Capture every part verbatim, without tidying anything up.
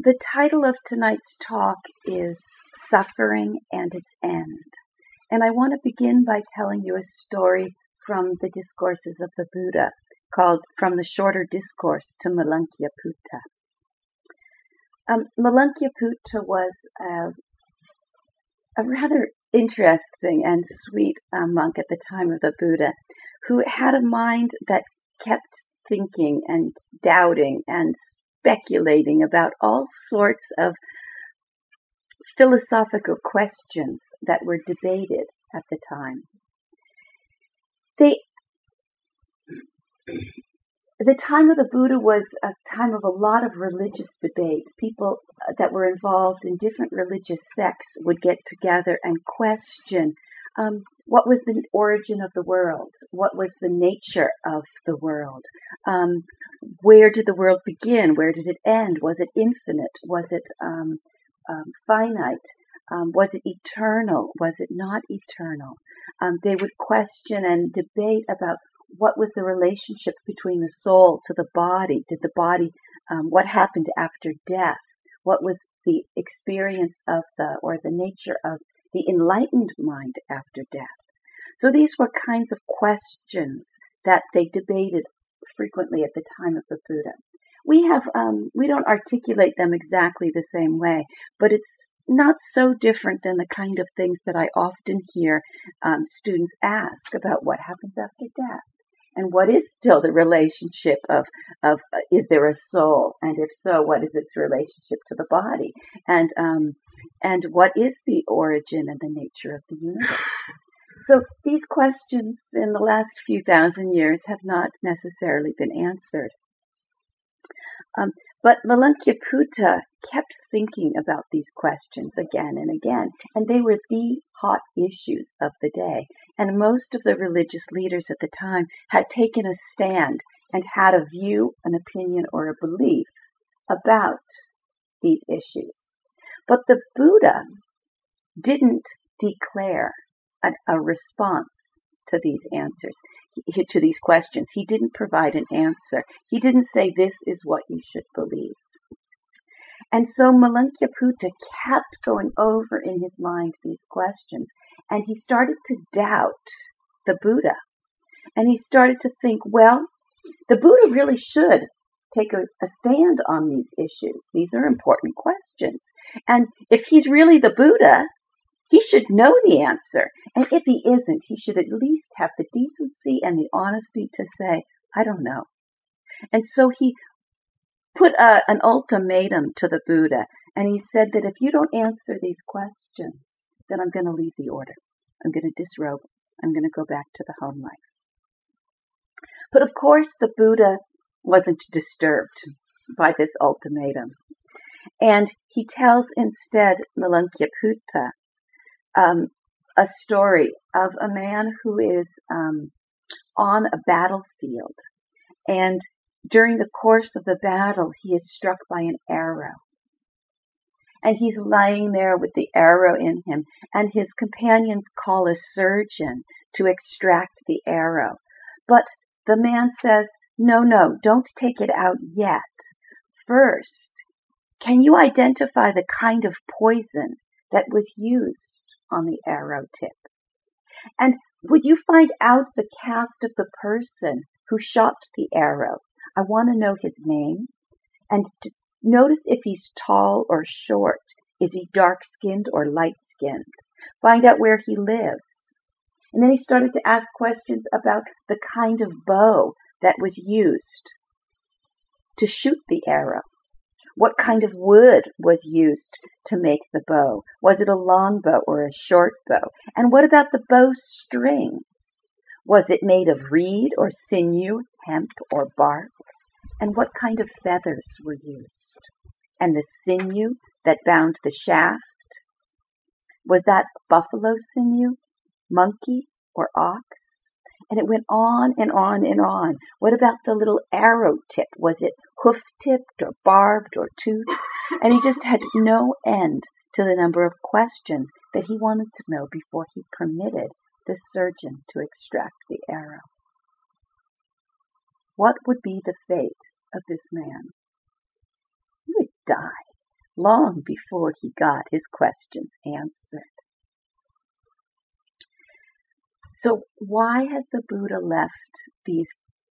The title of tonight's talk is Suffering and Its End. And I want to begin by telling you a story from the discourses of the Buddha called From the Shorter Discourse to Malankya-Putta. Um, Malankya-Putta was a, a rather interesting and sweet uh, monk at the time of the Buddha who had a mind that kept thinking and doubting and speculating about all sorts of philosophical questions that were debated at the time. They, the time of the Buddha was a time of a lot of religious debate. People that were involved in different religious sects would get together and question um, what was the origin of the world? What was the nature of the world? Um, where did the world begin? Where did it end? Was it infinite? Was it um, um, finite? Um, was it eternal? Was it not eternal? Um, they would question and debate about what was the relationship between the soul to the body? Did the body, um, what happened after death? What was the experience of the, or the nature of the enlightened mind after death? So these were kinds of questions that they debated frequently at the time of the Buddha. We have, um, we don't articulate them exactly the same way, but it's not so different than the kind of things that I often hear um, students ask about what happens after death. And what is still the relationship of, of uh, is there a soul? And if so, what is its relationship to the body? And, um, and what is the origin and the nature of the universe? So these questions in the last few thousand years have not necessarily been answered. Um, but Malankya-Putta kept thinking about these questions again and again, and they were the hot issues of the day. And most of the religious leaders at the time had taken a stand and had a view, an opinion, or a belief about these issues. But the Buddha didn't declare a, a response to these answers, he, to these questions. He didn't provide an answer. He didn't say, this is what you should believe. And so Malankya-Putta kept going over in his mind these questions, and he started to doubt the Buddha. And he started to think, well, the Buddha really should take a, a stand on these issues. These are important questions. And if he's really the Buddha, he should know the answer. And if he isn't, he should at least have the decency and the honesty to say, I don't know. And so he put a, an ultimatum to the Buddha. And he said that if you don't answer these questions, then I'm going to leave the order. I'm going to disrobe. I'm going to go back to the home life. But of course, the Buddha wasn't disturbed by this ultimatum. And he tells instead Malankya-Putta Um, a story of a man who is um, on a battlefield, and during the course of the battle, he is struck by an arrow. And he's lying there with the arrow in him, and his companions call a surgeon to extract the arrow. But the man says, no, no, don't take it out yet. First, can you identify the kind of poison that was used on the arrow tip? And would you find out the caste of the person who shot the arrow? I want to know his name. And to notice if he's tall or short. Is he dark-skinned or light-skinned? Find out where he lives. And then he started to ask questions about the kind of bow that was used to shoot the arrow. What kind of wood was used to make the bow? Was it a long bow or a short bow? And what about the bow string? Was it made of reed or sinew, hemp or bark? And what kind of feathers were used? And the sinew that bound the shaft? Was that buffalo sinew, monkey, or ox? And it went on and on and on. What about the little arrow tip? Was it hoof-tipped or barbed or toothed? And he just had no end to the number of questions that he wanted to know before he permitted the surgeon to extract the arrow. What would be the fate of this man? He would die. long before he got his questions answered. So why has the Buddha left these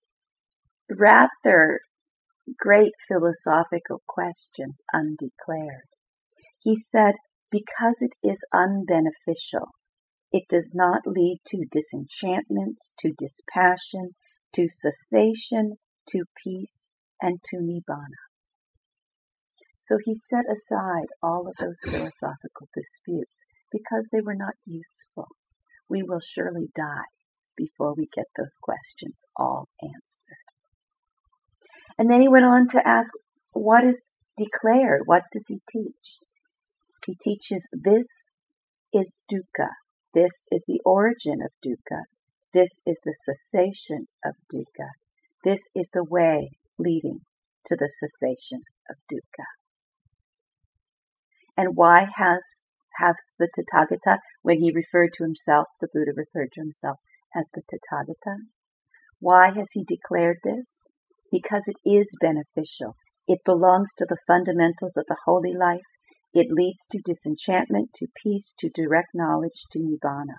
rather great philosophical questions undeclared? He said, because it is unbeneficial. It does not lead to disenchantment, to dispassion, to cessation, to peace, and to nibbana. So he set aside all of those philosophical disputes because they were not useful. We will surely die before we get those questions all answered. And then he went on to ask, what is declared? What does he teach? He teaches this is dukkha. This is the origin of dukkha. This is the cessation of dukkha. This is the way leading to the cessation of dukkha. And why has, has the Tathagata, when he referred to himself, the Buddha referred to himself as the Tathagata? Why has he declared this? Because it is beneficial. It belongs to the fundamentals of the holy life. It leads to disenchantment, to peace, to direct knowledge, to nibbana.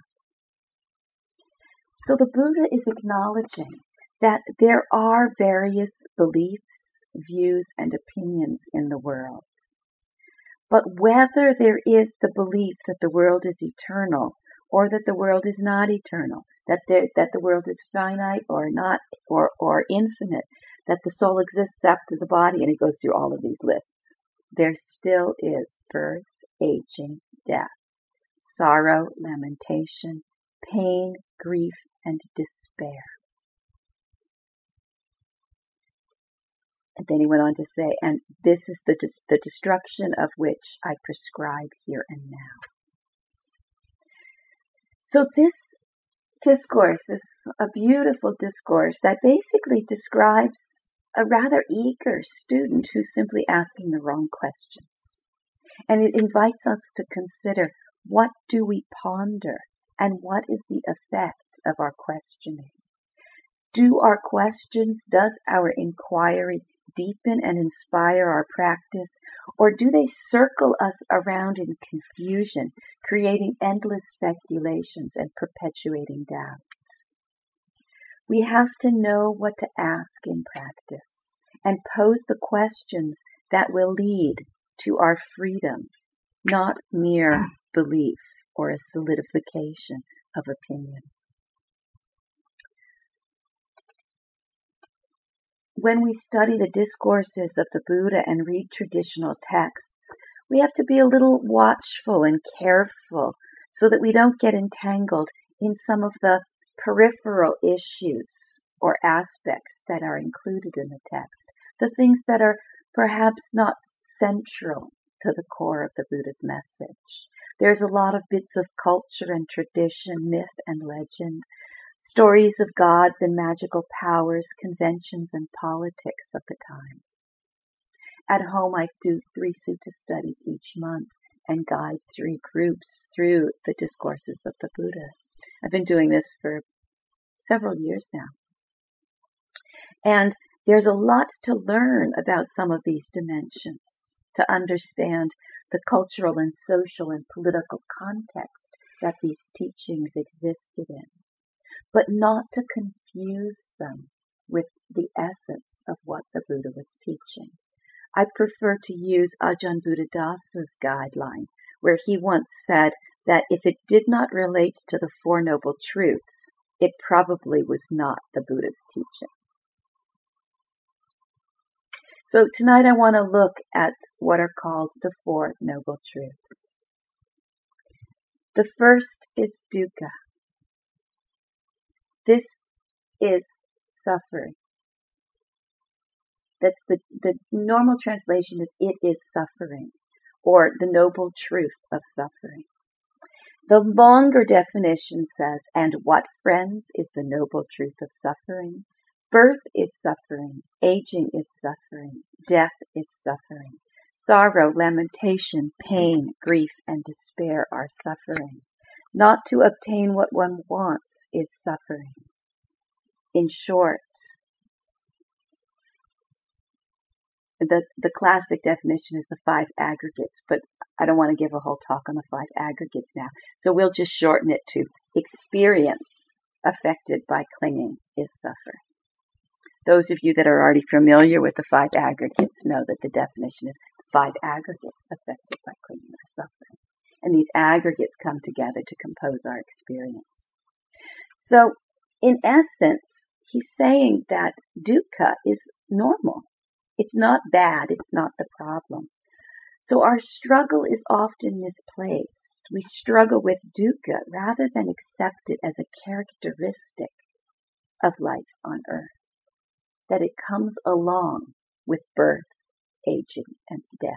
So the Buddha is acknowledging that there are various beliefs, views, and opinions in the world. But whether there is the belief that the world is eternal or that the world is not eternal, that there, that the world is finite or not, or, or infinite, that the soul exists after the body, and he goes through all of these lists, there still is birth, aging, death, sorrow, lamentation, pain, grief, and despair. And then he went on to say, and this is the, the destruction of which I prescribe here and now. So this discourse is a beautiful discourse that basically describes a rather eager student who's simply asking the wrong questions. And it invites us to consider, what do we ponder and what is the effect of our questioning? Do our questions, does our inquiry deepen and inspire our practice, or do they circle us around in confusion, creating endless speculations and perpetuating doubt? We have to know what to ask in practice and pose the questions that will lead to our freedom, not mere belief or a solidification of opinion. When we study the discourses of the Buddha and read traditional texts, we have to be a little watchful and careful so that we don't get entangled in some of the peripheral issues or aspects that are included in the text, the things that are perhaps not central to the core of the Buddha's message. There's a lot of bits of culture and tradition, myth and legend, stories of gods and magical powers, conventions and politics of the time. At home, I do three sutta studies each month and guide three groups through the discourses of the Buddha. I've been doing this for several years now. And there's a lot to learn about some of these dimensions, to understand the cultural and social and political context that these teachings existed in, but not to confuse them with the essence of what the Buddha was teaching. I prefer to use Ajahn Buddhadasa's guideline, where he once said that if it did not relate to the Four Noble Truths, it probably was not the Buddha's teaching. So tonight I want to look at what are called the Four Noble Truths. The first is dukkha. This is suffering. That's the, the normal translation is it is suffering, or the noble truth of suffering. The longer definition says, and what, friends, is the noble truth of suffering? Birth is suffering, aging is suffering, death is suffering. Sorrow, lamentation, pain, grief, and despair are suffering. Not to obtain what one wants is suffering. In short, the, the classic definition is the five aggregates, but I don't want to give a whole talk on the five aggregates now. So we'll just shorten it to experience affected by clinging is suffering. Those of you that are already familiar with the five aggregates know that the definition is five aggregates affected by clinging or suffering. And these aggregates come together to compose our experience. So, in essence, he's saying that dukkha is normal. It's not bad. It's not the problem. So our struggle is often misplaced. We struggle with dukkha rather than accept it as a characteristic of life on earth, that it comes along with birth, aging, and death.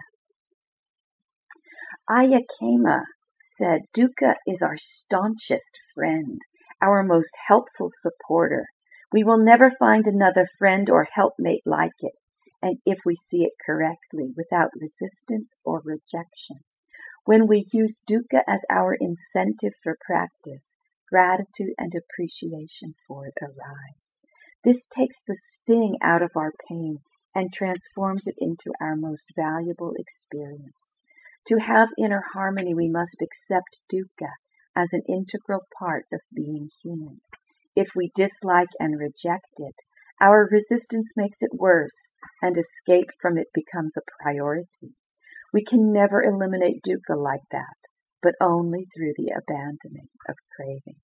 Ayya Khema said, dukkha is our staunchest friend, our most helpful supporter. We will never find another friend or helpmate like it, and if we see it correctly, without resistance or rejection. When we use dukkha as our incentive for practice, gratitude and appreciation for it arise. This takes the sting out of our pain and transforms it into our most valuable experience. To have inner harmony, we must accept dukkha as an integral part of being human. If we dislike and reject it, our resistance makes it worse, and escape from it becomes a priority. We can never eliminate dukkha like that, but only through the abandoning of craving.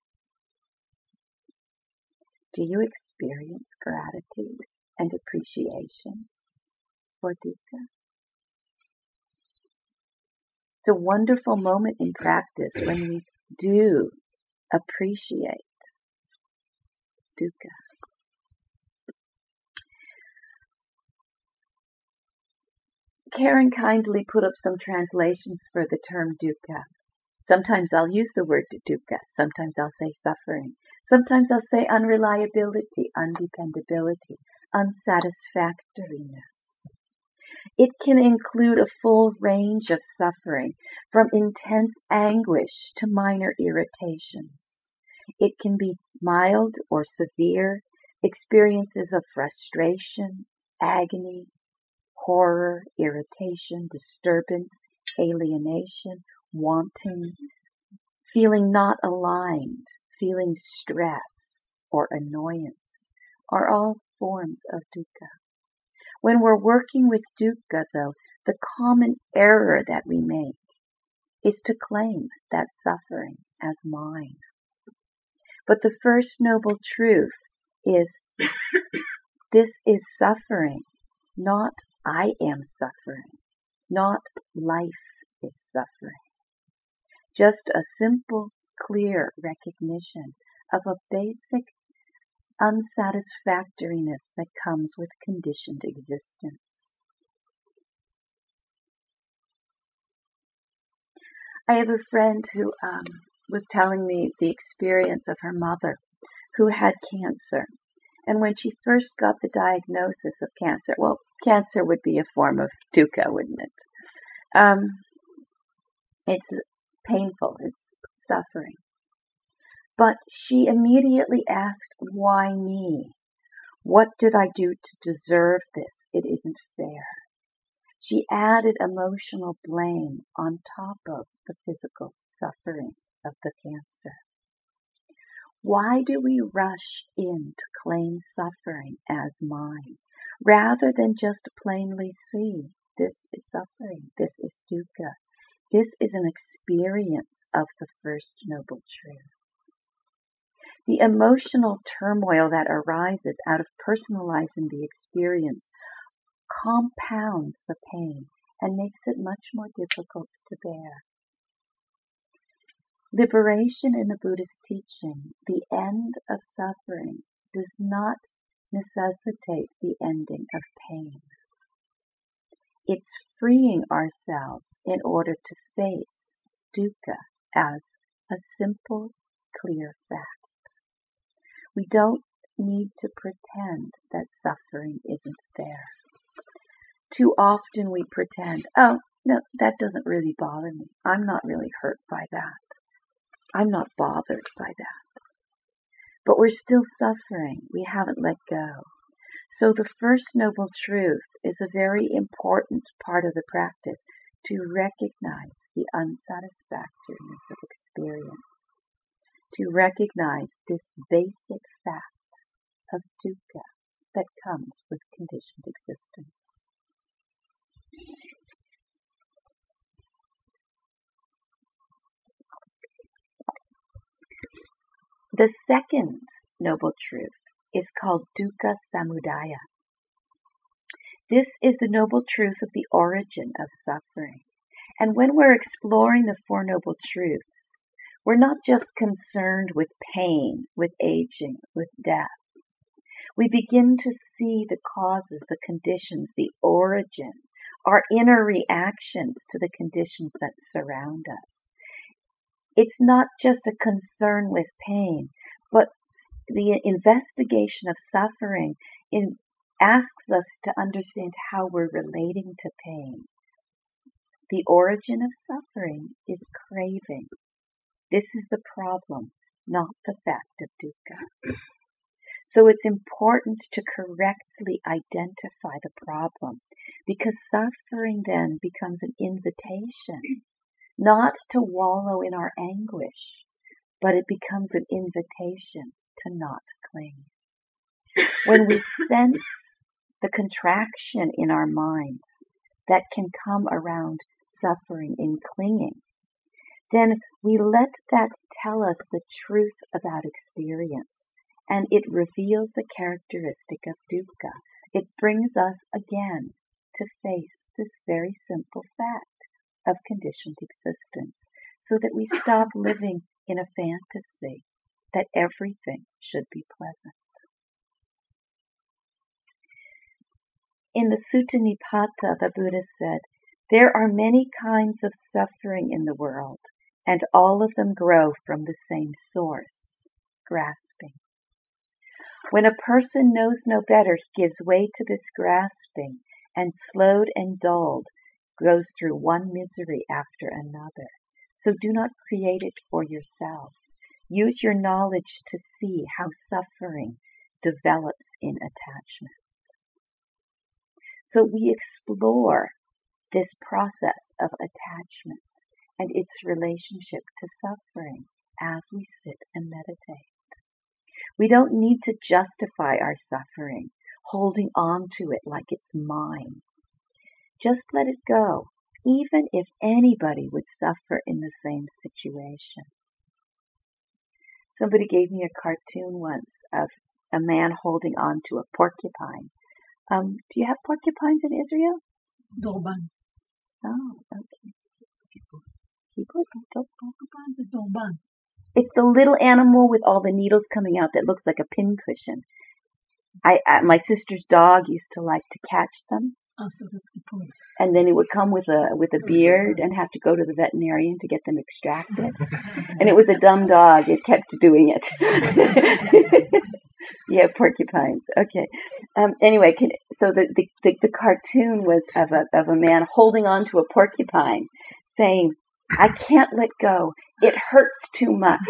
Do you experience gratitude and appreciation for dukkha? It's a wonderful moment in practice when we do appreciate dukkha. Karen kindly put up some translations for the term dukkha. Sometimes I'll use the word dukkha. Sometimes I'll say suffering. Sometimes I'll say unreliability, undependability, unsatisfactoriness. It can include a full range of suffering, from intense anguish to minor irritations. It can be mild or severe, experiences of frustration, agony, horror, irritation, disturbance, alienation, wanting, feeling not aligned, feeling stress or annoyance are all forms of dukkha. When we're working with dukkha, though, the common error that we make is to claim that suffering as mine. But the first noble truth is this is suffering, not I am suffering, not life is suffering. Just a simple, clear recognition of a basic unsatisfactoriness that comes with conditioned existence. I have a friend who um, was telling me the experience of her mother who had cancer. And when she first got the diagnosis of cancer, well, cancer would be a form of dukkha, wouldn't it? Um, it's painful, it's suffering. But she immediately asked, why me? What did I do to deserve this? It isn't fair. She added emotional blame on top of the physical suffering of the cancer. Why do we rush in to claim suffering as mine, rather than just plainly see this is suffering, this is dukkha, this is an experience of the First Noble Truth? The emotional turmoil that arises out of personalizing the experience compounds the pain and makes it much more difficult to bear. Liberation in the Buddhist teaching, the end of suffering, does not necessitate the ending of pain. It's freeing ourselves in order to face dukkha as a simple, clear fact. We don't need to pretend that suffering isn't there. Too often we pretend, oh, no, that doesn't really bother me. I'm not really hurt by that. I'm not bothered by that. But we're still suffering. We haven't let go. So the first noble truth is a very important part of the practice, to recognize the unsatisfactoriness of experience, to recognize this basic fact of dukkha that comes with conditioned existence. The second noble truth is called dukkha samudaya. This is the noble truth of the origin of suffering. And when we're exploring the Four Noble Truths, we're not just concerned with pain, with aging, with death. We begin to see the causes, the conditions, the origin, our inner reactions to the conditions that surround us. It's not just a concern with pain, but the investigation of suffering in, asks us to understand how we're relating to pain. The origin of suffering is craving. This is the problem, not the fact of dukkha. So it's important to correctly identify the problem, because suffering then becomes an invitation, not to wallow in our anguish, but it becomes an invitation to not cling. When we sense the contraction in our minds that can come around suffering in clinging, then we let that tell us the truth about experience, and it reveals the characteristic of dukkha. It brings us again to face this very simple fact of conditioned existence, so that we stop living in a fantasy that everything should be pleasant. In the Sutta Nipata, the Buddha said, "There are many kinds of suffering in the world, and all of them grow from the same source, grasping. When a person knows no better, he gives way to this grasping, and slowed and dulled, goes through one misery after another. So do not create it for yourself. Use your knowledge to see how suffering develops in attachment." So we explore this process of attachment and its relationship to suffering as we sit and meditate. We don't need to justify our suffering, holding on to it like it's mine. Just let it go, even if anybody would suffer in the same situation. Somebody gave me a cartoon once of a man holding on to a porcupine. Um, do you have porcupines in Israel? Dorban. Oh, okay. Porcupines are dorban. It's the little animal with all the needles coming out that looks like a pincushion. I, I my sister's dog used to like to catch them. Oh, so that's the point. And then it would come with a with a beard and have to go to the veterinarian to get them extracted. And it was a dumb dog. It kept doing it. Yeah, porcupines. Okay. Um, anyway, can, so the, the, the, the cartoon was of a of a man holding on to a porcupine, saying, "I can't let go. It hurts too much."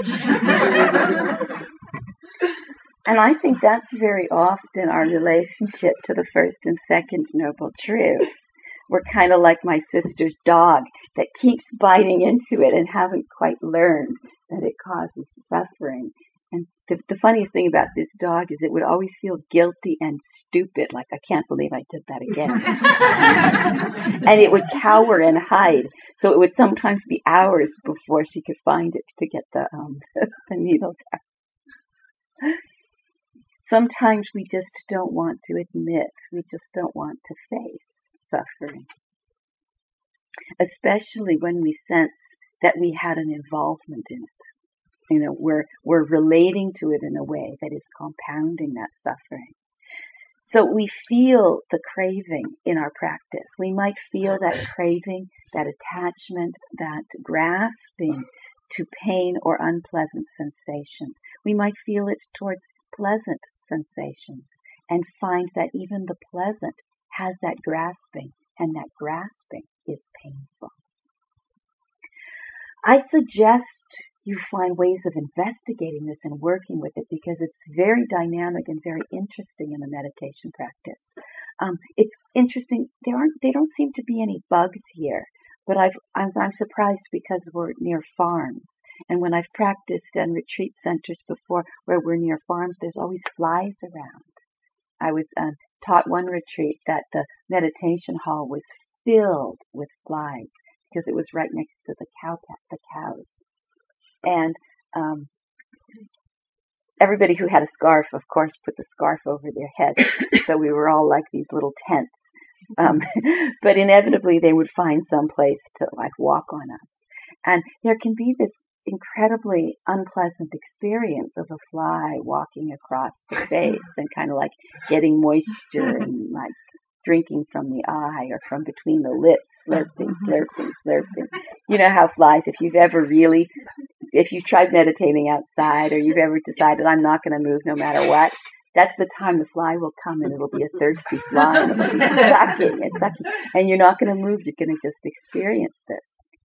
And I think that's very often our relationship to the first and second noble truth. We're kind of like my sister's dog that keeps biting into it and haven't quite learned that it causes suffering. And the, the funniest thing about this dog is it would always feel guilty and stupid, like, I can't believe I did that again. And it would cower and hide. So it would sometimes be hours before she could find it to get the, um, the needles out. Sometimes we just don't want to admit, we just don't want to face suffering. Especially when we sense that we had an involvement in it. You know, we're, we're relating to it in a way that is compounding that suffering. So we feel the craving in our practice. We might feel that craving, that attachment, that grasping to pain or unpleasant sensations. We might feel it towards pleasant sensations and find that even the pleasant has that grasping, and that grasping is painful. I suggest you find ways of investigating this and working with it because it's very dynamic and very interesting in the meditation practice. Um, it's interesting. There aren't. They don't seem to be any bugs here, but I've, I'm, I'm surprised because we're near farms. And when I've practiced in retreat centers before where we're near farms, there's always flies around. I was uh, taught one retreat that the meditation hall was filled with flies because it was right next to the cow the cows. And um, everybody who had a scarf, of course, put the scarf over their head. So we were all like these little tents. Um, but inevitably they would find some place to like walk on us. And there can be this incredibly unpleasant experience of a fly walking across the face and kind of like getting moisture and like drinking from the eye or from between the lips, slurping, slurping, slurping. You know how flies, if you've ever really, if you've tried meditating outside or you've ever decided I'm not going to move no matter what, that's the time the fly will come and it'll be a thirsty fly and it'll be sucking and sucking. And you're not going to move, you're going to just experience this.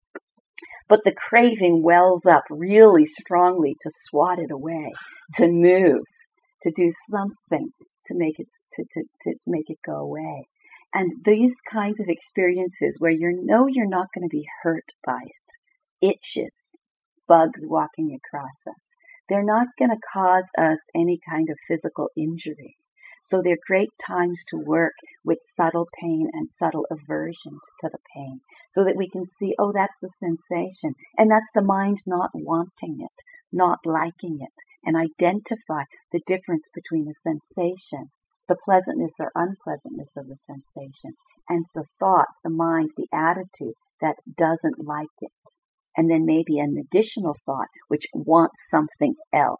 But the craving wells up really strongly to swat it away, to move, to do something to make it to, to, to make it go away. And these kinds of experiences where you know you're not going to be hurt by it, itches, bugs walking across us, they're not going to cause us any kind of physical injury. So they're great times to work with subtle pain and subtle aversion to the pain so that we can see, oh, that's the sensation. And that's the mind not wanting it, not liking it, and identify the difference between the sensation, the pleasantness or unpleasantness of the sensation, and the thought, the mind, the attitude that doesn't like it. And then maybe an additional thought which wants something else.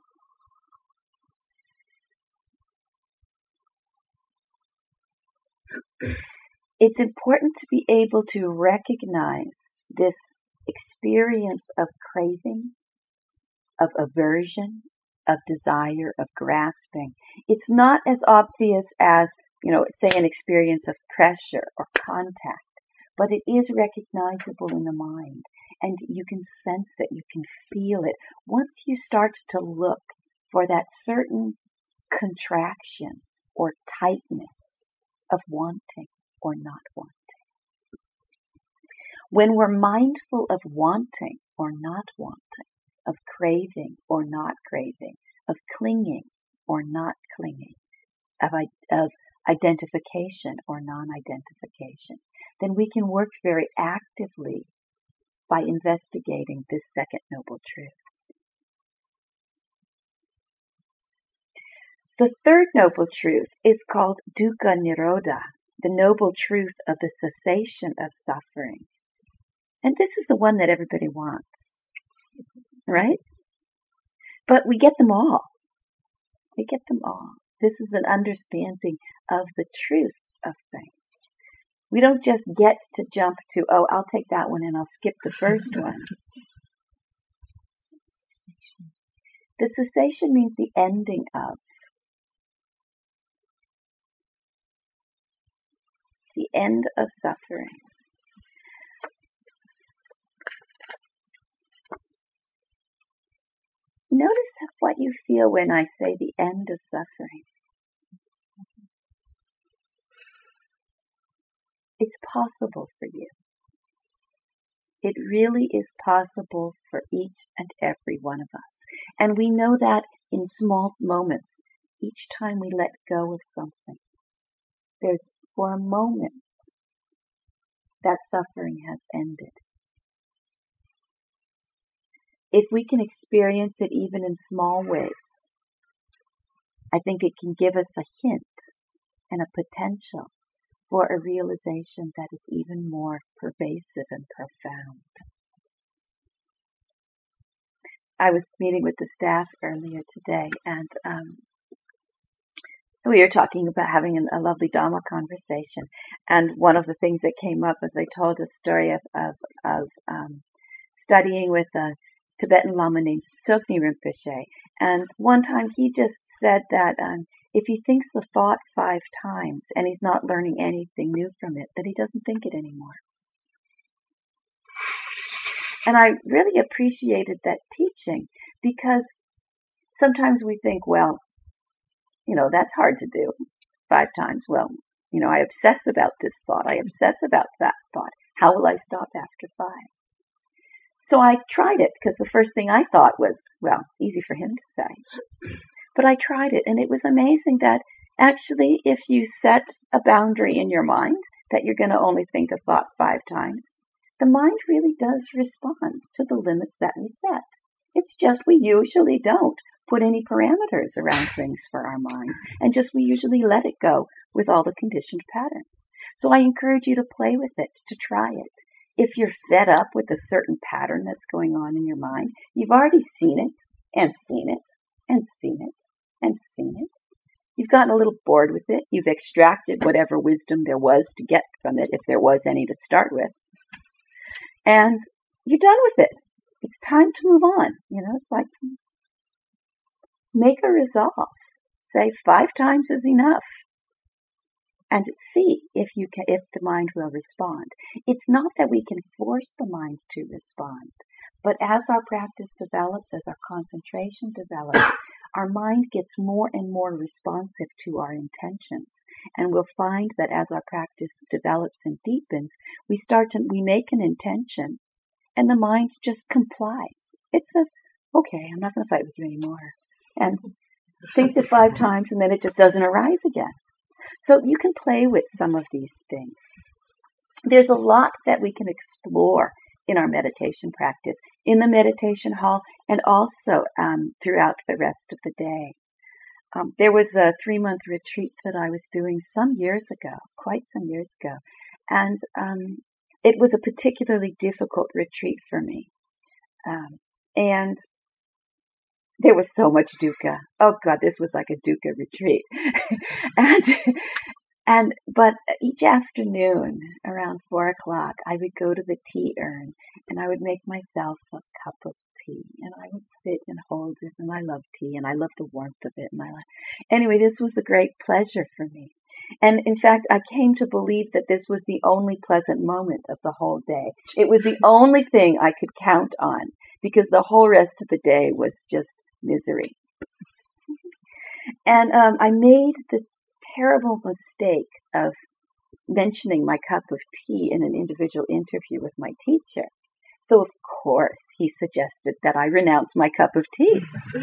It's important to be able to recognize this experience of craving, of aversion, of desire, of grasping. It's not as obvious as, you know, say an experience of pressure or contact, but it is recognizable in the mind. And you can sense it, you can feel it. Once you start to look for that certain contraction or tightness of wanting or not wanting. When we're mindful of wanting or not wanting, of craving or not craving, of clinging or not clinging, of, of identification or non-identification, then we can work very actively by investigating this second noble truth. The third noble truth is called Dukkha Nirodha, the noble truth of the cessation of suffering. And this is the one that everybody wants, right? But we get them all. We get them all. This is an understanding of the truth of things. We don't just get to jump to, oh, I'll take that one and I'll skip the first one. The cessation means the ending of. The end of suffering. Notice what you feel when I say the end of suffering. It's possible for you. It really is possible for each and every one of us. And we know that in small moments, each time we let go of something, there's for a moment that suffering has ended. If we can experience it even in small ways, I think it can give us a hint and a potential for a realization that is even more pervasive and profound. I was meeting with the staff earlier today, and um, we were talking about having a lovely Dhamma conversation. And one of the things that came up as I told a story of of, of um, studying with a Tibetan Lama named Tsoknyi Rinpoche. And one time he just said that um, if he thinks a thought five times and he's not learning anything new from it, that he doesn't think it anymore. And I really appreciated that teaching because sometimes we think, well, you know, that's hard to do five times. Well, you know, I obsess about this thought. I obsess about that thought. How will I stop after five? So I tried it because the first thing I thought was, well, easy for him to say. But I tried it, and it was amazing that actually if you set a boundary in your mind that you're going to only think a thought five times, the mind really does respond to the limits that we set. It's just we usually don't put any parameters around things for our minds, and just we usually let it go with all the conditioned patterns. So I encourage you to play with it, to try it. If you're fed up with a certain pattern that's going on in your mind, you've already seen it, and seen it, and seen it, and seen it. You've gotten a little bored with it. You've extracted whatever wisdom there was to get from it, if there was any to start with. And you're done with it. It's time to move on. You know, it's like, make a resolve. Say five times is enough. And see if you can, if the mind will respond. It's not that we can force the mind to respond, but as our practice develops, as our concentration develops, our mind gets more and more responsive to our intentions. And we'll find that as our practice develops and deepens, we start to, we make an intention, and the mind just complies. It says, okay, I'm not going to fight with you anymore. And thinks it five times, and then it just doesn't arise again. So you can play with some of these things. There's a lot that we can explore in our meditation practice, in the meditation hall, and also um, throughout the rest of the day. Um, there was a three-month retreat that I was doing some years ago, quite some years ago, and um, it was a particularly difficult retreat for me. Um, and there was so much dukkha. Oh God, this was like a dukkha retreat. and, and, but each afternoon around four o'clock, I would go to the tea urn and I would make myself a cup of tea and I would sit and hold it. And I love tea and I love the warmth of it. And I like, anyway, this was a great pleasure for me. And in fact, I came to believe that this was the only pleasant moment of the whole day. It was the only thing I could count on because the whole rest of the day was just misery. And um, I made the terrible mistake of mentioning my cup of tea in an individual interview with my teacher. So of course he suggested that I renounce my cup of tea.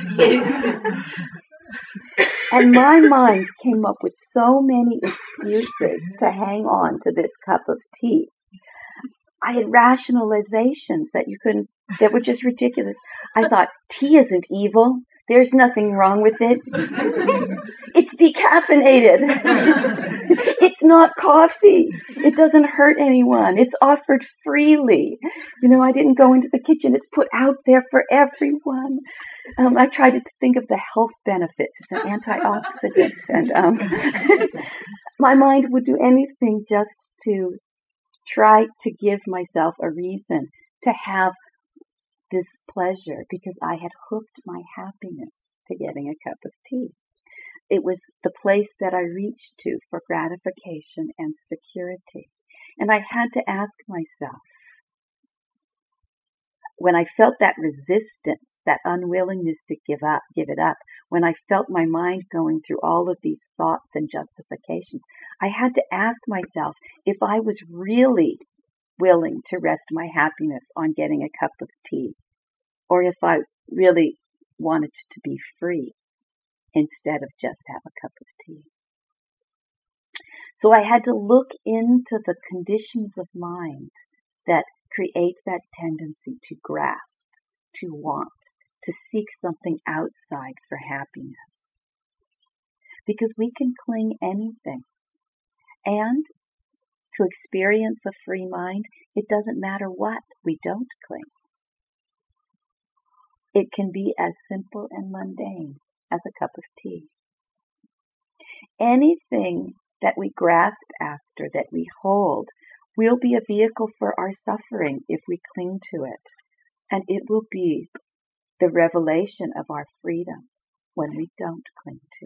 And my mind came up with so many excuses to hang on to this cup of tea. I had rationalizations that you couldn't, that were just ridiculous. I thought, tea isn't evil. There's nothing wrong with it. It's decaffeinated. It's not coffee. It doesn't hurt anyone. It's offered freely. You know, I didn't go into the kitchen. It's put out there for everyone. Um, I tried to think of the health benefits. It's an antioxidant. And um, my mind would do anything just to try to give myself a reason to have this pleasure because I had hooked my happiness to getting a cup of tea. It was the place that I reached to for gratification and security. And I had to ask myself, when I felt that resistance, that unwillingness to give up, give it up, when I felt my mind going through all of these thoughts and justifications, I had to ask myself if I was really willing to rest my happiness on getting a cup of tea, or if I really wanted to be free instead of just have a cup of tea. So I had to look into the conditions of mind that create that tendency to grasp, to want, to seek something outside for happiness. Because we can cling anything. And to experience a free mind, it doesn't matter what, we don't cling. It can be as simple and mundane as a cup of tea. Anything that we grasp after, that we hold, will be a vehicle for our suffering if we cling to it. And it will be the revelation of our freedom when we don't cling to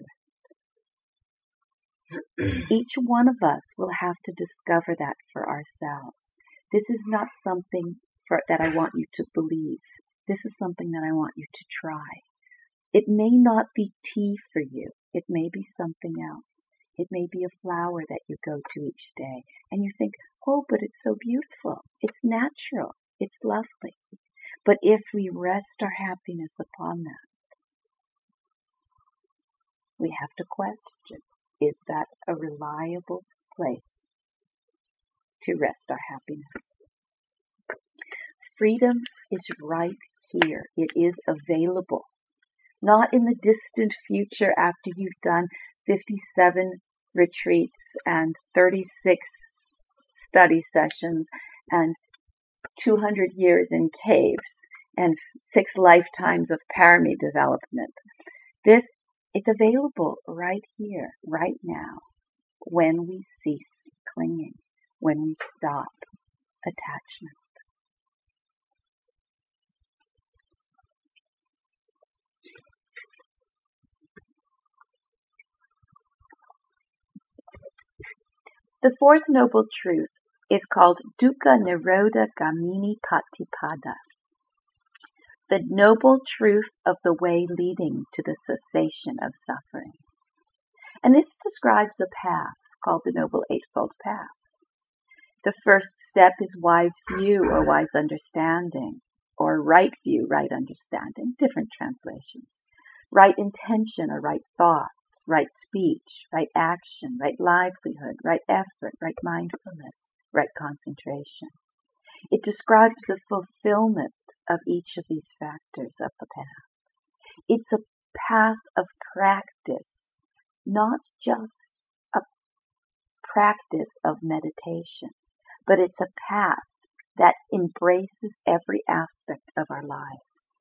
it. Each one of us will have to discover that for ourselves. This is not something for, that I want you to believe. This is something that I want you to try. It may not be tea for you. It may be something else. It may be a flower that you go to each day and you think, oh, but it's so beautiful. It's natural. It's lovely. But if we rest our happiness upon that, we have to question, is that a reliable place to rest our happiness? Freedom is right here. It is available. Not in the distant future after you've done fifty-seven retreats and thirty-six study sessions and two hundred years in caves and six lifetimes of parami development. This, it's available right here, right now, when we cease clinging, when we stop attachment. The fourth noble truth is called Dukkha Nirodha Gamini Patipada, the noble truth of the way leading to the cessation of suffering. And this describes a path called the Noble Eightfold Path. The first step is wise view or wise understanding, or right view, right understanding, different translations. Right intention or right thought, right speech, right action, right livelihood, right effort, right mindfulness, right concentration. It describes the fulfillment of each of these factors of the path. It's a path of practice, not just a practice of meditation, but it's a path that embraces every aspect of our lives.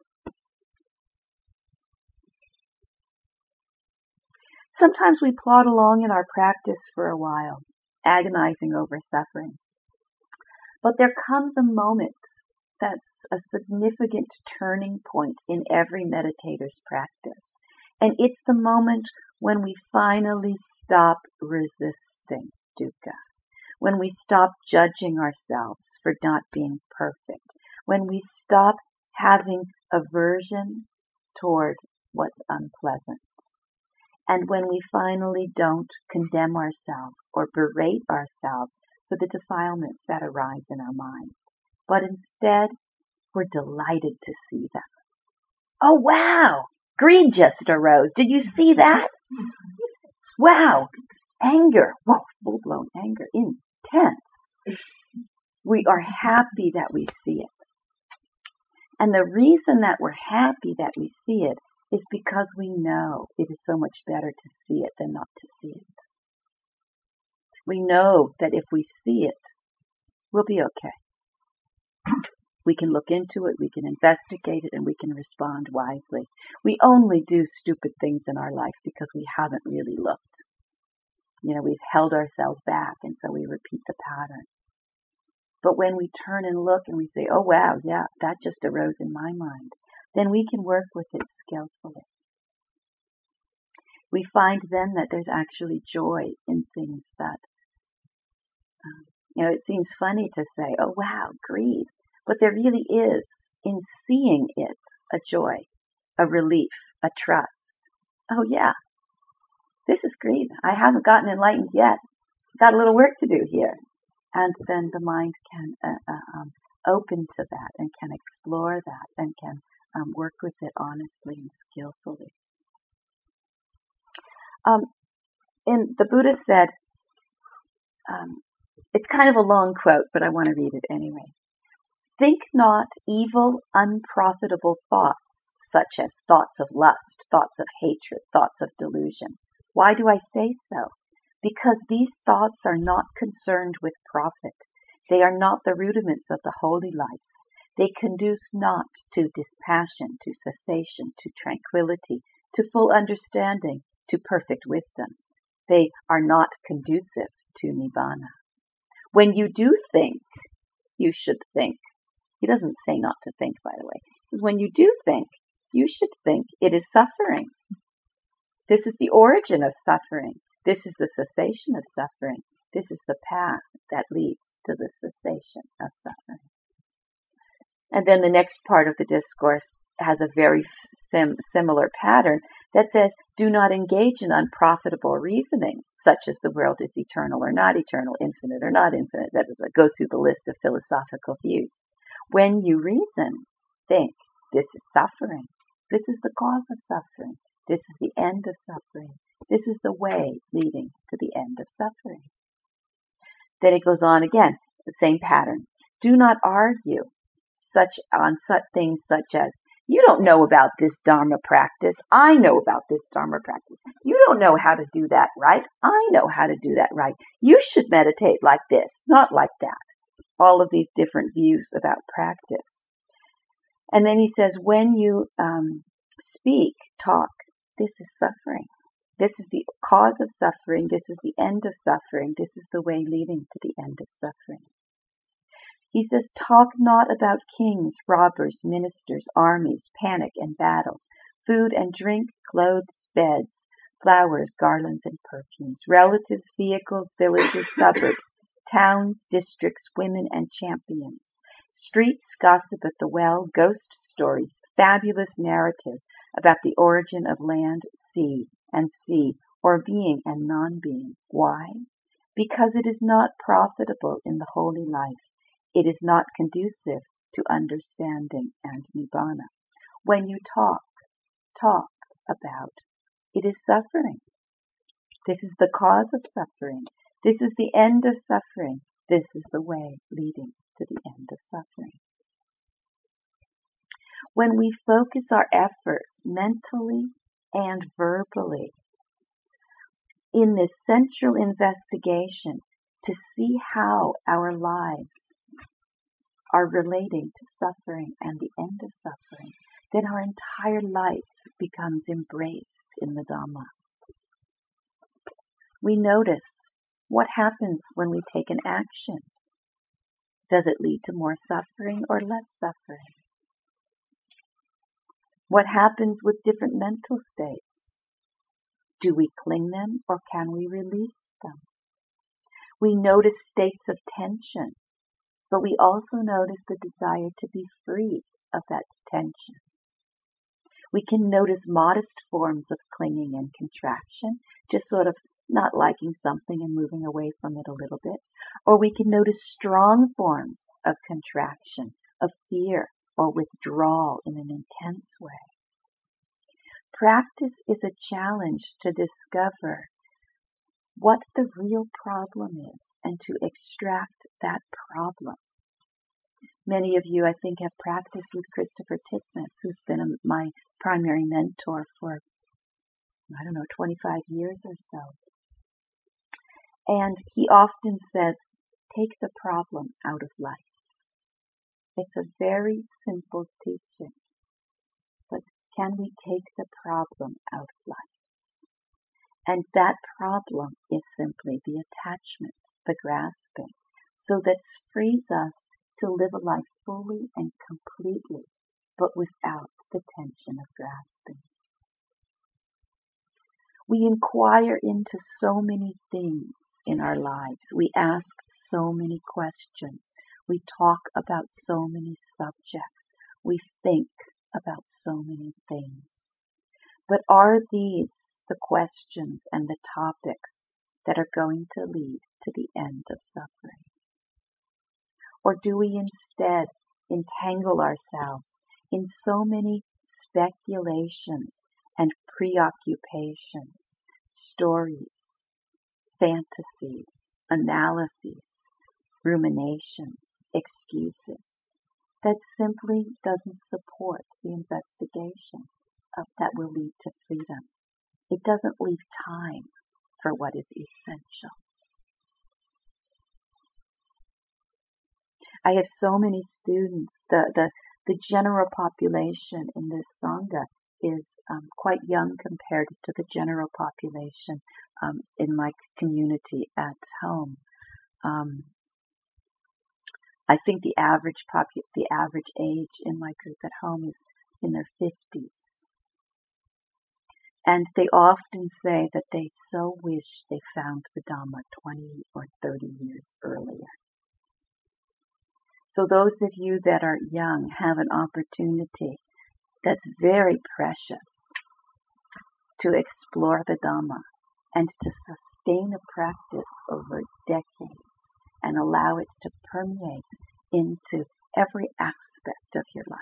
Sometimes we plod along in our practice for a while, agonizing over suffering. But there comes a moment that's a significant turning point in every meditator's practice. And it's the moment when we finally stop resisting dukkha, when we stop judging ourselves for not being perfect, when we stop having aversion toward what's unpleasant. And when we finally don't condemn ourselves or berate ourselves for the defilements that arise in our mind, but instead we're delighted to see them. Oh, wow! Greed just arose. Did you see that? Wow! Anger. Whoa, full-blown anger. Intense. We are happy that we see it. And the reason that we're happy that we see it is because we know it is so much better to see it than not to see it. We know that if we see it, we'll be okay. We can look into it, we can investigate it, and we can respond wisely. We only do stupid things in our life because we haven't really looked. You know, we've held ourselves back, and so we repeat the pattern. But when we turn and look and we say, oh wow, yeah, that just arose in my mind, then we can work with it skillfully. We find then that there's actually joy in things that, um, you know, it seems funny to say, oh wow, greed. But there really is, in seeing it, a joy, a relief, a trust. Oh yeah, this is greed. I haven't gotten enlightened yet. Got a little work to do here. And then the mind can uh, uh, um, open to that and can explore that and can um, work with it honestly and skillfully. Um, and the Buddha said, um, it's kind of a long quote, but I want to read it anyway. Think not evil, unprofitable thoughts, such as thoughts of lust, thoughts of hatred, thoughts of delusion. Why do I say so? Because these thoughts are not concerned with profit. They are not the rudiments of the holy life. They conduce not to dispassion, to cessation, to tranquility, to full understanding, to perfect wisdom. They are not conducive to nibbana. When you do think, you should think. He doesn't say not to think, by the way. He says when you do think, you should think it is suffering. This is the origin of suffering. This is the cessation of suffering. This is the path that leads to the cessation of suffering. And then the next part of the discourse has a very sim- similar pattern that says, do not engage in unprofitable reasoning, such as the world is eternal or not eternal, infinite or not infinite. That goes through the list of philosophical views. When you reason, think, this is suffering. This is the cause of suffering. This is the end of suffering. This is the way leading to the end of suffering. Then it goes on again, the same pattern. Do not argue such on such things such as, you don't know about this Dharma practice. I know about this Dharma practice. You don't know how to do that right. I know how to do that right. You should meditate like this, not like that. All of these different views about practice. And then he says, when you um, speak, talk, this is suffering. This is the cause of suffering. This is the end of suffering. This is the way leading to the end of suffering. He says, talk not about kings, robbers, ministers, armies, panic and battles, food and drink, clothes, beds, flowers, garlands and perfumes, relatives, vehicles, villages, suburbs, towns, districts, women and champions, streets, gossip at the well, ghost stories, fabulous narratives about the origin of land, sea, and sea, or being and non-being. Why? Because it is not profitable in the holy life. It is not conducive to understanding and nibbana. When you talk, talk about, it is suffering. This is the cause of suffering. This is the end of suffering. This is the way leading to the end of suffering. When we focus our efforts mentally and verbally in this central investigation to see how our lives are relating to suffering and the end of suffering, then our entire life becomes embraced in the Dhamma. We notice what happens when we take an action. Does it lead to more suffering or less suffering? What happens with different mental states? Do we cling them or can we release them? We notice states of tension, but we also notice the desire to be free of that tension. We can notice modest forms of clinging and contraction, just sort of not liking something and moving away from it a little bit. Or we can notice strong forms of contraction, of fear or withdrawal in an intense way. Practice is a challenge to discover what the real problem is and to extract that problem. Many of you, I think, have practiced with Christopher Titmuss, who's been a, my primary mentor for, I don't know, twenty-five years or so. And he often says, take the problem out of life. It's a very simple teaching, but can we take the problem out of life? And that problem is simply the attachment, the grasping, so that frees us to live a life fully and completely, but without the tension of grasping. We inquire into so many things in our lives. We ask so many questions. We talk about so many subjects. We think about so many things. But are these the questions and the topics that are going to lead to the end of suffering? Or do we instead entangle ourselves in so many speculations and preoccupations, stories, fantasies, analyses, ruminations, excuses that simply doesn't support the investigation of, that will lead to freedom? It doesn't leave time for what is essential. I have so many students. The, the, the general population in this Sangha is um, quite young compared to the general population um, in my community at home. Um, I think the average popu- the average age in my group at home is in their fifties. And they often say that they so wish they found the Dhamma twenty or thirty years earlier. So those of you that are young have an opportunity that's very precious to explore the Dhamma and to sustain a practice over decades and allow it to permeate into every aspect of your life.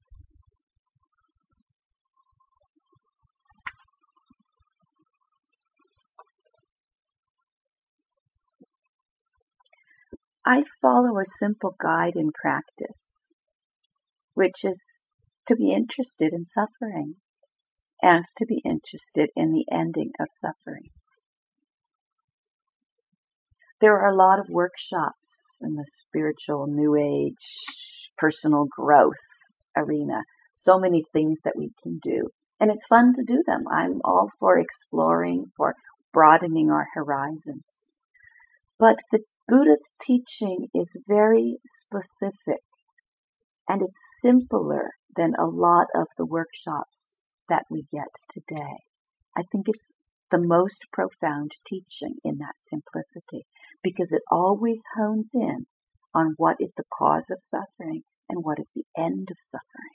I follow a simple guide in practice, which is to be interested in suffering and to be interested in the ending of suffering. There are a lot of workshops in the spiritual, new age, personal growth arena. So many things that we can do. And it's fun to do them. I'm all for exploring, for broadening our horizons. But the Buddha's teaching is very specific, and it's simpler than a lot of the workshops that we get today. I think it's the most profound teaching in that simplicity, because it always hones in on what is the cause of suffering and what is the end of suffering.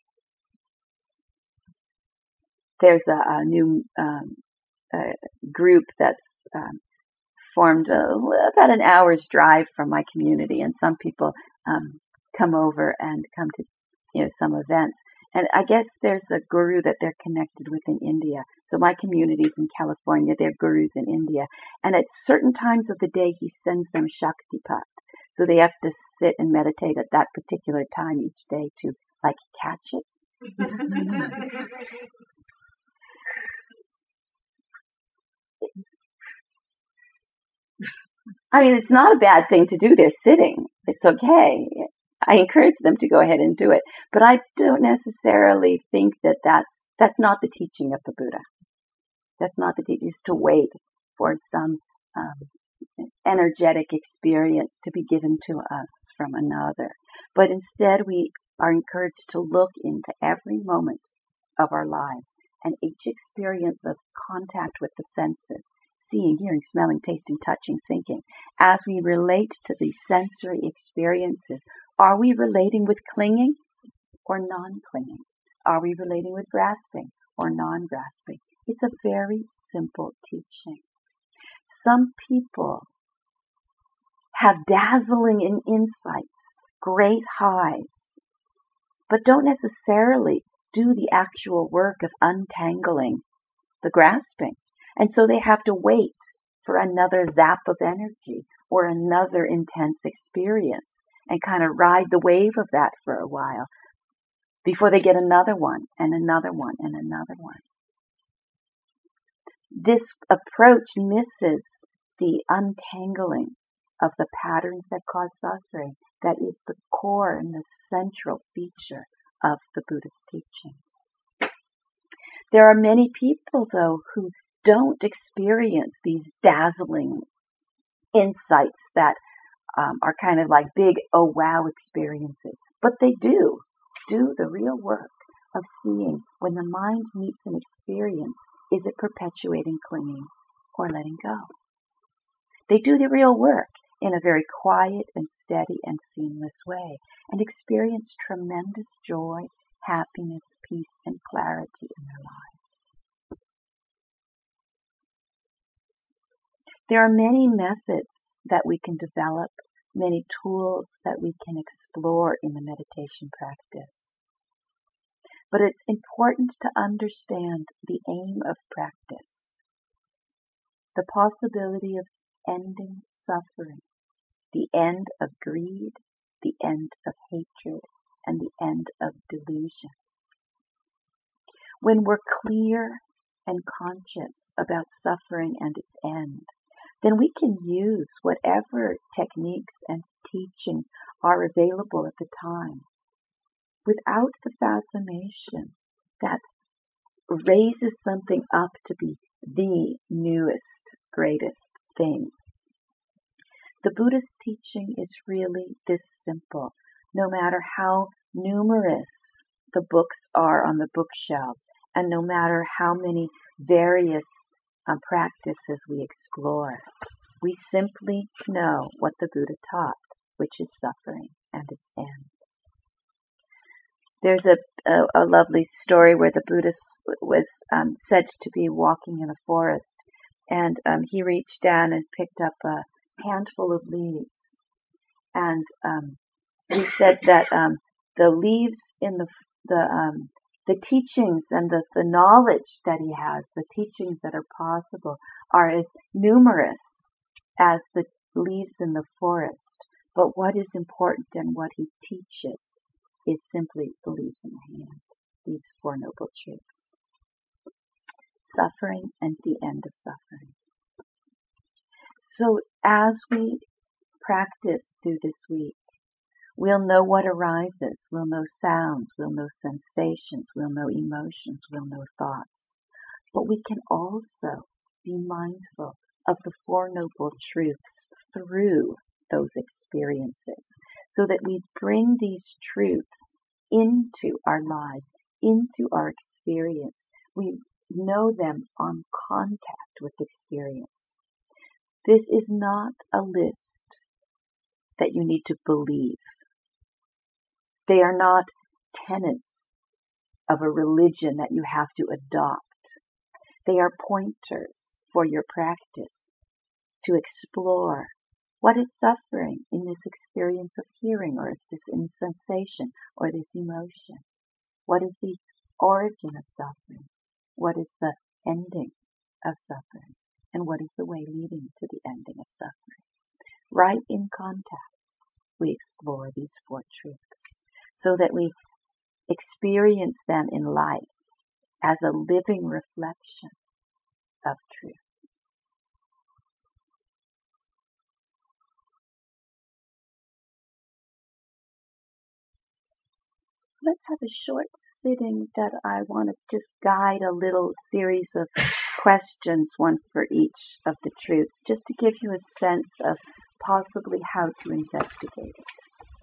There's a, a new um, a group that's um, formed a, about an hour's drive from my community, and some people um, come over and come to you know some events. And I guess there's a guru that they're connected with in India. So my community's in California, their guru's in India. And at certain times of the day, he sends them Shaktipat. So they have to sit and meditate at that particular time each day to, like, catch it. I mean, it's not a bad thing to do. They're sitting. It's okay. I encourage them to go ahead and do it. But I don't necessarily think that that's, that's not the teaching of the Buddha. That's not the teaching. It's to wait for some um, energetic experience to be given to us from another. But instead, we are encouraged to look into every moment of our lives and each experience of contact with the senses, seeing, hearing, smelling, tasting, touching, thinking. As we relate to these sensory experiences, are we relating with clinging or non-clinging? Are we relating with grasping or non-grasping? It's a very simple teaching. Some people have dazzling in insights, great highs, but don't necessarily do the actual work of untangling the grasping. And so they have to wait for another zap of energy or another intense experience and kind of ride the wave of that for a while before they get another one and another one and another one. This approach misses the untangling of the patterns that cause suffering. That is the core and the central feature of the Buddhist teaching. There are many people, though, who don't experience these dazzling insights that um, are kind of like big, oh wow experiences. But they do, do the real work of seeing when the mind meets an experience, is it perpetuating clinging or letting go? They do the real work in a very quiet and steady and seamless way and experience tremendous joy, happiness, peace, and clarity in their lives. There are many methods that we can develop, many tools that we can explore in the meditation practice. But it's important to understand the aim of practice, the possibility of ending suffering, the end of greed, the end of hatred, and the end of delusion. When we're clear and conscious about suffering and its end, then we can use whatever techniques and teachings are available at the time without the fascination that raises something up to be the newest, greatest thing. The Buddhist teaching is really this simple. No matter how numerous the books are on the bookshelves, and no matter how many various um, practices we explore, we simply know what the Buddha taught, which is suffering and its end. There's a, a, a lovely story where the Buddha was um, said to be walking in a forest, and um, he reached down and picked up a handful of leaves. And um, he said that um, the leaves in the the um, the teachings and the, the knowledge that he has, the teachings that are possible, are as numerous as the leaves in the forest. But what is important and what he teaches is simply the leaves in the hand, these Four Noble Truths. Suffering and the end of suffering. So as we practice through this week, we'll know what arises, we'll know sounds, we'll know sensations, we'll know emotions, we'll know thoughts. But we can also be mindful of the Four Noble Truths through those experiences, so that we bring these truths into our lives, into our experience. We know them on contact with experience. This is not a list that you need to believe. They are not tenets of a religion that you have to adopt. They are pointers for your practice to explore what is suffering in this experience of hearing, or this sensation, or this emotion. What is the origin of suffering? What is the ending of suffering? And what is the way leading to the ending of suffering? Right in contact, we explore these four truths, so that we experience them in life as a living reflection of truth. Let's have a short sitting that I want to just guide a little series of questions, one for each of the truths, just to give you a sense of possibly how to investigate it.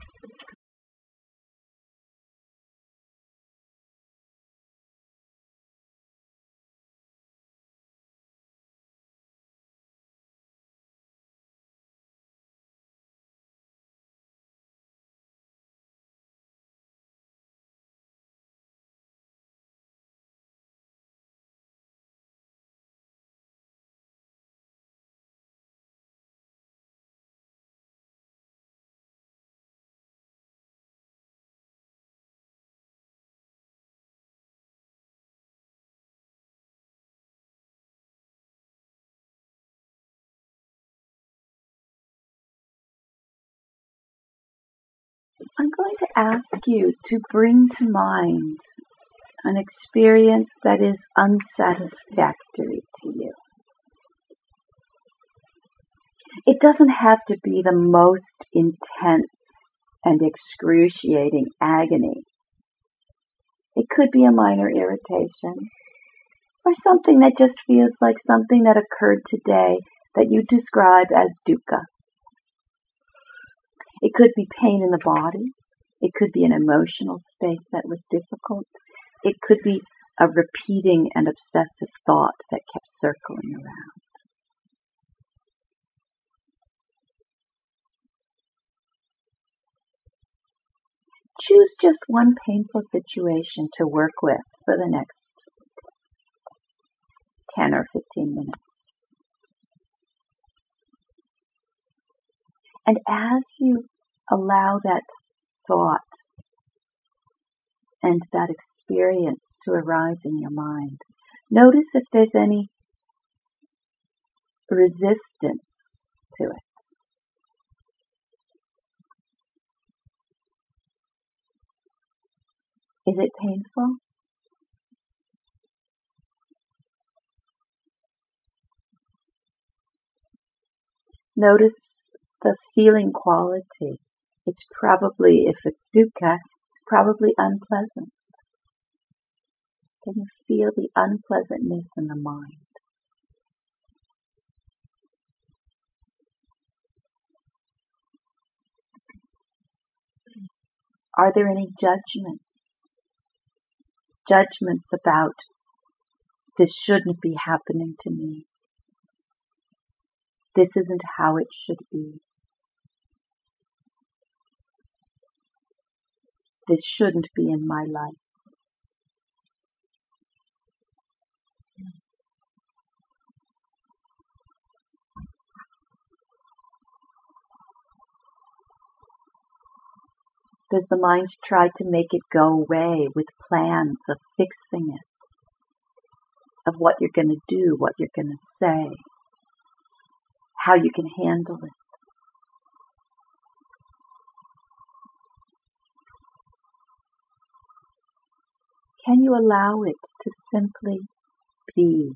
I'm going to ask you to bring to mind an experience that is unsatisfactory to you. It doesn't have to be the most intense and excruciating agony. It could be a minor irritation, or something that just feels like something that occurred today that you describe as dukkha. It could be pain in the body. It could be an emotional state that was difficult. It could be a repeating and obsessive thought that kept circling around. Choose just one painful situation to work with for the next ten or fifteen minutes. And as you allow that thought and that experience to arise in your mind, notice if there's any resistance to it. Is it painful? Notice the feeling quality. It's probably, if it's dukkha, it's probably unpleasant. Can you feel the unpleasantness in the mind? Are there any judgments? Judgments about this shouldn't be happening to me. This isn't how it should be. This shouldn't be in my life. Does the mind try to make it go away with plans of fixing it, of what you're going to do, what you're going to say, how you can handle it? Can you allow it to simply be,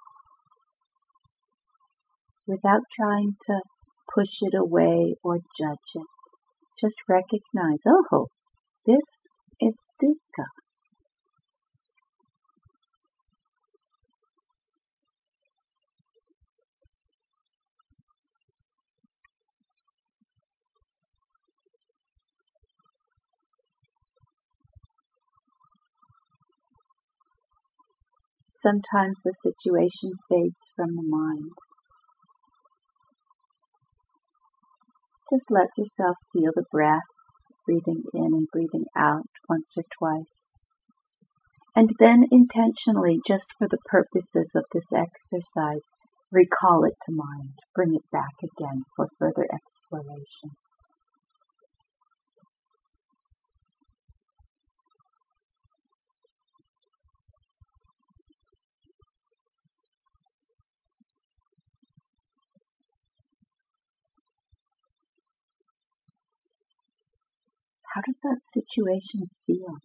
without trying to push it away or judge it? Just recognize, oh, this is dukkha. Sometimes the situation fades from the mind. Just let yourself feel the breath, breathing in and breathing out once or twice. And then intentionally, just for the purposes of this exercise, recall it to mind. Bring it back again for further exploration. How does that situation feel?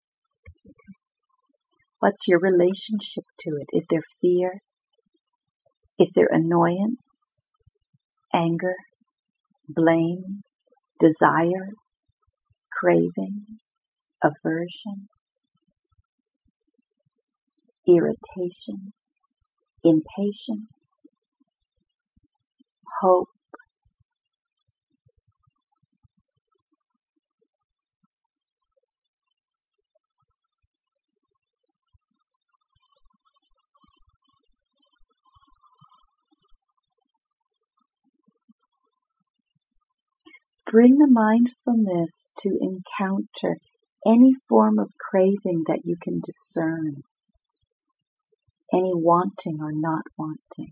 What's your relationship to it? Is there fear? Is there annoyance, anger, blame, desire, craving, aversion, irritation, impatience, hope? Bring the mindfulness to encounter any form of craving that you can discern, any wanting or not wanting,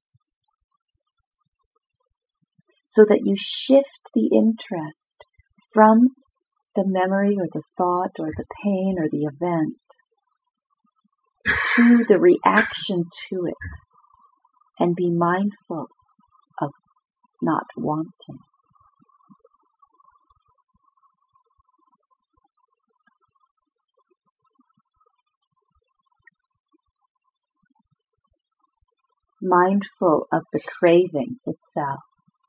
so that you shift the interest from the memory or the thought or the pain or the event to the reaction to it, and be mindful of not wanting. Mindful of the craving itself.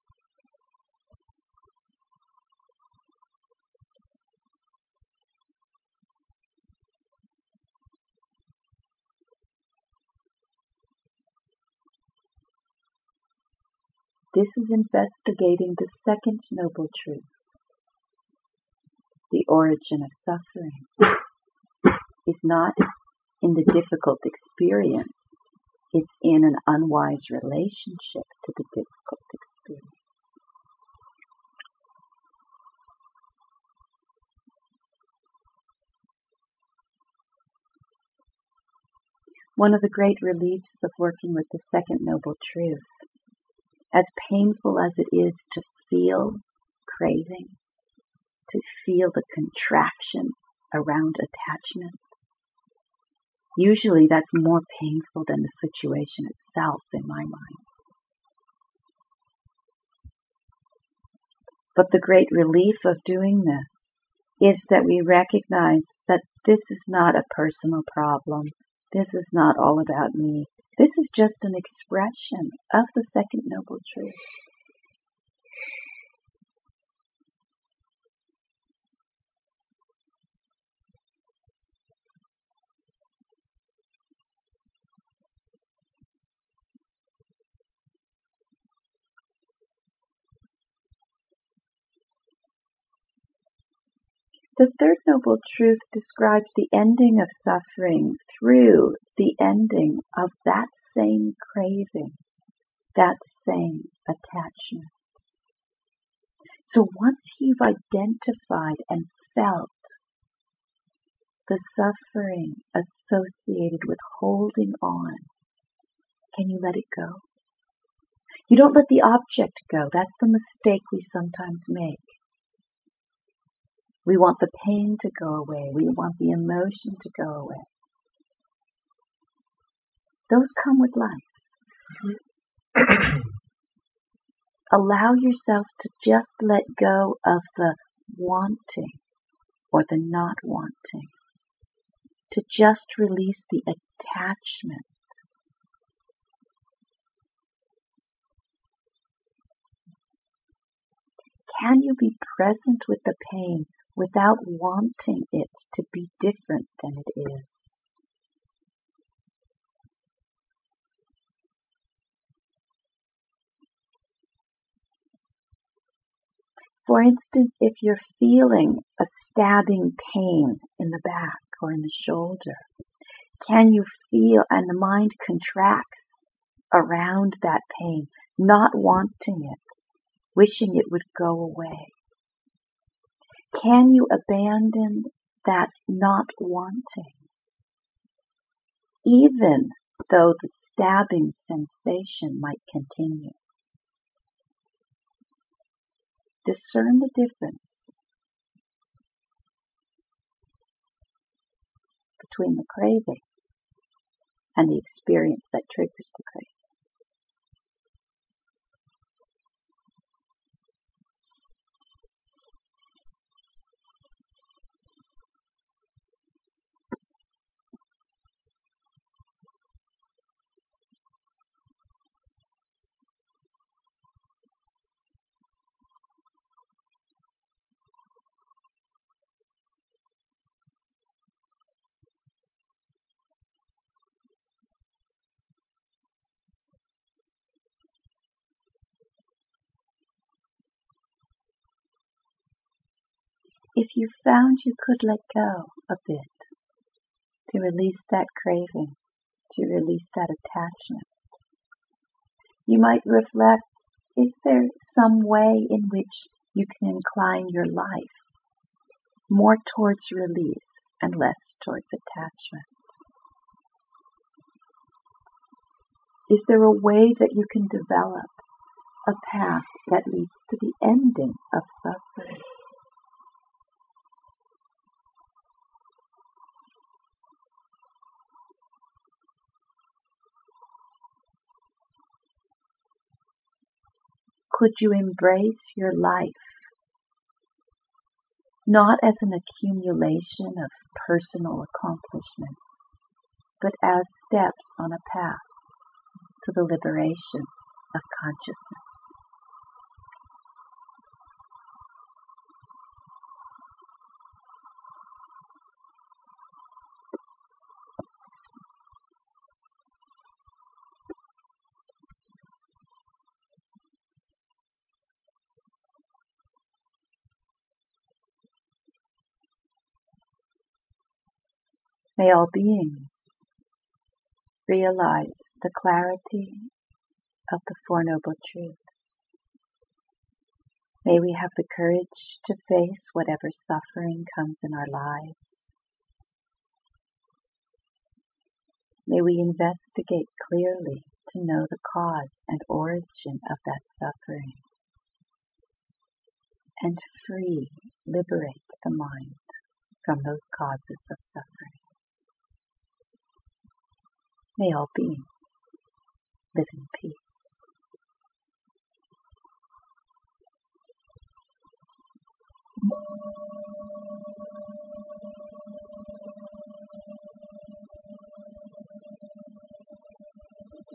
This is investigating the second noble truth. The origin of suffering is not in the difficult experience, it's in an unwise relationship to the difficult experience. One of the great reliefs of working with the second noble truth, as painful as it is to feel craving, to feel the contraction around attachment, usually that's more painful than the situation itself in my mind. But the great relief of doing this is that we recognize that this is not a personal problem. This is not all about me. This is just an expression of the second noble truth. The third noble truth describes the ending of suffering through the ending of that same craving, that same attachment. So once you've identified and felt the suffering associated with holding on, can you let it go? You don't let the object go. That's the mistake we sometimes make. We want the pain to go away. We want the emotion to go away. Those come with life. Allow yourself to just let go of the wanting or the not wanting. To just release the attachment. Can you be present with the pain without wanting it to be different than it is? For instance, if you're feeling a stabbing pain in the back or in the shoulder, can you feel, and the mind contracts around that pain, not wanting it, wishing it would go away? Can you abandon that not wanting, even though the stabbing sensation might continue? Discern the difference between the craving and the experience that triggers the craving. If you found you could let go a bit, to release that craving, to release that attachment, you might reflect, is there some way in which you can incline your life more towards release and less towards attachment? Is there a way that you can develop a path that leads to the ending of suffering? Could you embrace your life not as an accumulation of personal accomplishments, but as steps on a path to the liberation of consciousness? May all beings realize the clarity of the Four Noble Truths. May we have the courage to face whatever suffering comes in our lives. May we investigate clearly to know the cause and origin of that suffering, and free, liberate the mind from those causes of suffering. May all beings live in peace.